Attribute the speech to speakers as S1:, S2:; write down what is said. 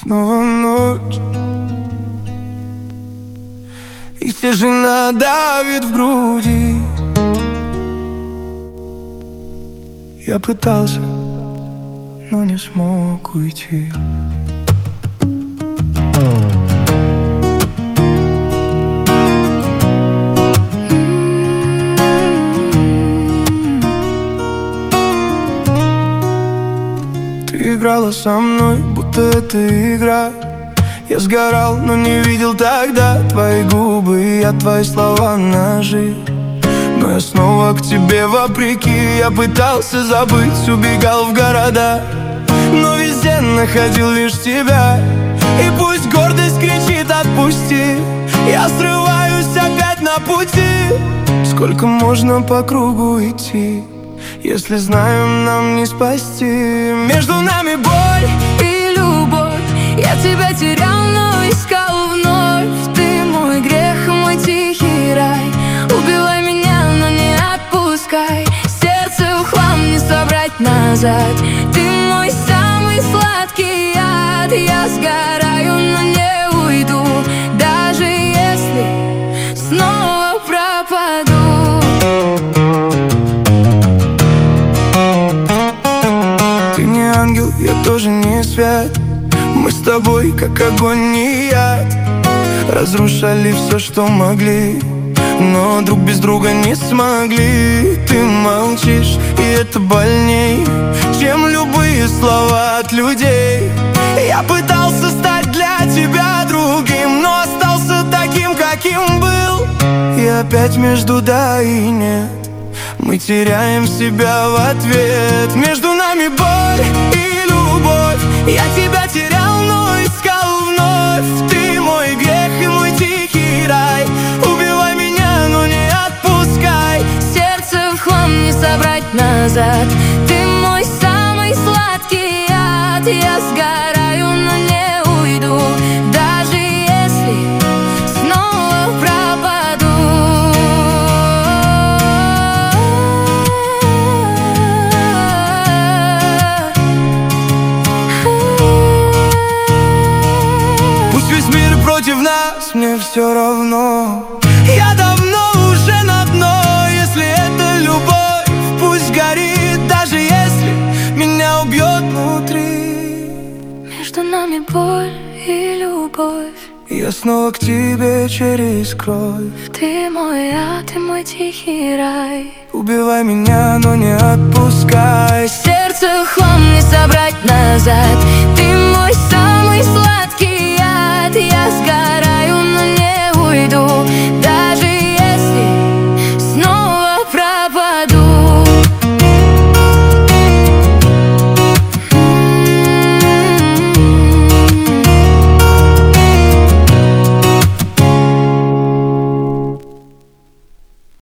S1: снова ночь, и тишина давит в груди. Я пытался, но не смог уйти. Ты играла со мной, будто это игра. Я сгорал, но не видел тогда твои губы, я твои слова ножи. Но я снова к тебе вопреки. Я пытался забыть, убегал в города, но везде находил лишь тебя. И пусть гордость кричит «отпусти», я срываюсь опять на пути. Сколько можно по кругу идти, если знаем, нам не спасти? Между нами боль
S2: и любовь. Я тебя терял, но искал вновь. Ты мой грех, мой тихий рай. Убивай меня, но не отпускай. Сердце в хлам не собрать назад. Ты мой самый сладкий яд. Я сгораю, но не уйду, даже если снова пропаду.
S1: Ты не ангел, я тоже не свят. Мы с тобой, как огонь и яд, разрушали все, что могли, но друг без друга не смогли. Ты молчишь, и это больней, чем любые слова от людей. Я пытался стать для тебя другим, но остался таким, каким был. И опять между да и нет, мы теряем себя в ответ. Между нами боль и любовь. Я тебя терял, но искал вновь. Ты мой грех и мой тихий рай. Убивай меня, но не отпускай.
S2: Сердце в хлам не собрать назад. Ты мой самый сладкий яд. Я сгораю, но не уйду, даже если снова пропаду.
S1: Пусть весь мир против нас, мне все равно. Я давно уже на дно. Если это любовь, пусть горит, даже если меня убьет внутри.
S2: Между нами боль и любовь.
S1: Я снова к тебе через кровь.
S2: Ты мой ад, ты мой тихий рай.
S1: Убивай меня, но не отпускай.
S2: Сердце в хлам не собрать назад. Ты мой